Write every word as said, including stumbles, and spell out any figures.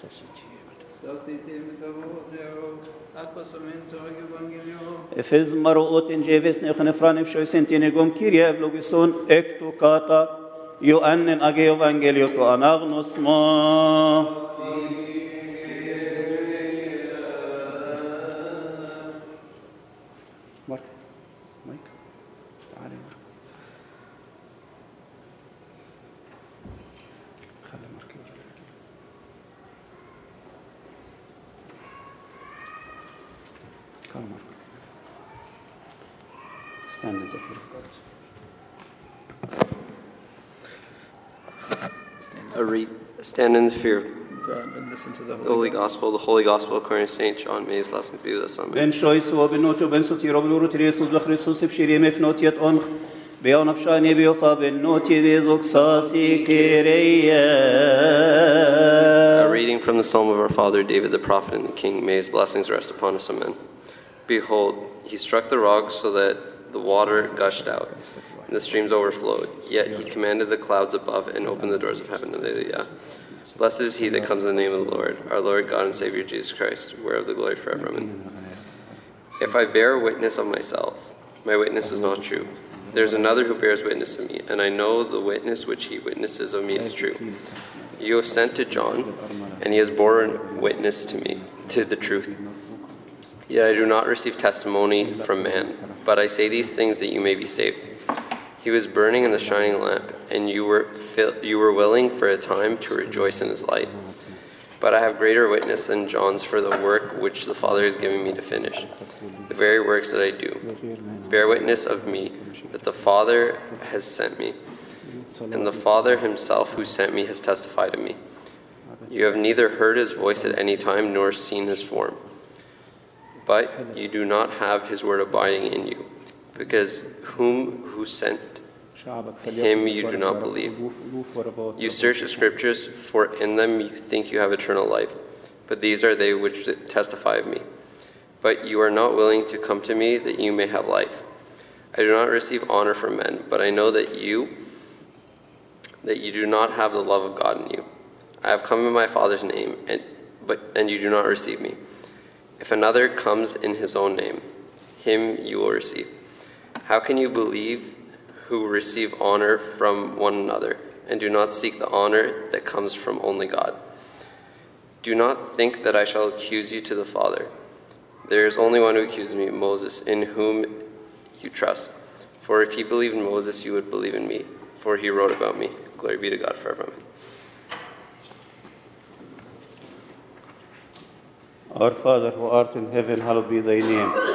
Εφes maroot in jeves nechne franif shoisentinegom Kyrie evlogison ecto kata Ioannen age evangelio to anagnos ma. Mark, Mike, تعالي. خلي مارك يجي. Come Mark. Stand as a fear of God. A read, stand in the fear of God and listen to the the Holy Gospel, the Holy Gospel according to Saint John. May his blessings be with us. Amen. Ben shois و بنوتو بن سوتي روبلورو تريسوس بخريستوس بشيري مفنوتيت أنخ بيان أفشاني بيوفا بنوتي بيزوك ساسي كيريا. A reading from the Psalm of our father David the prophet and the king. May his blessings rest upon us. Amen. Behold, he struck the rocks so that the water gushed out, and the streams overflowed. Yet he commanded the clouds above and opened the doors of heaven. Alleluia. Blessed is he that comes in the name of the Lord, our Lord God and Savior Jesus Christ, whereof the glory forever. Amen. If I bear witness of myself, my witness is not true. There is another who bears witness of me, and I know the witness which he witnesses of me is true. You have sent to John, and he has borne witness to me, to the truth. Yet I do not receive testimony from man, but I say these things that you may be saved. He was burning in the shining lamp, and you were you were willing for a time to rejoice in his light. But I have greater witness than John's for the work which the Father has given me to finish, the very works that I do. Bear witness of me that the Father has sent me, and the Father himself who sent me has testified of me. You have neither heard his voice at any time nor seen his form. But you do not have his word abiding in you, because whom who sent him you do not believe. You search the scriptures, for in them you think you have eternal life, but these are they which testify of me. But you are not willing to come to me that you may have life. I do not receive honor from men, but I know that you that you do not have the love of God in you. I have come in my Father's name, and but and you do not receive me. If another comes in his own name, him you will receive. How can you believe who receive honor from one another, and do not seek the honor that comes from only God? Do not think that I shall accuse you to the Father. There is only one who accuses me, Moses, in whom you trust. For if you believed in Moses, you would believe in me, for he wrote about me. Glory be to God forever. Amen. Our Father who art in heaven, hallowed be thy name.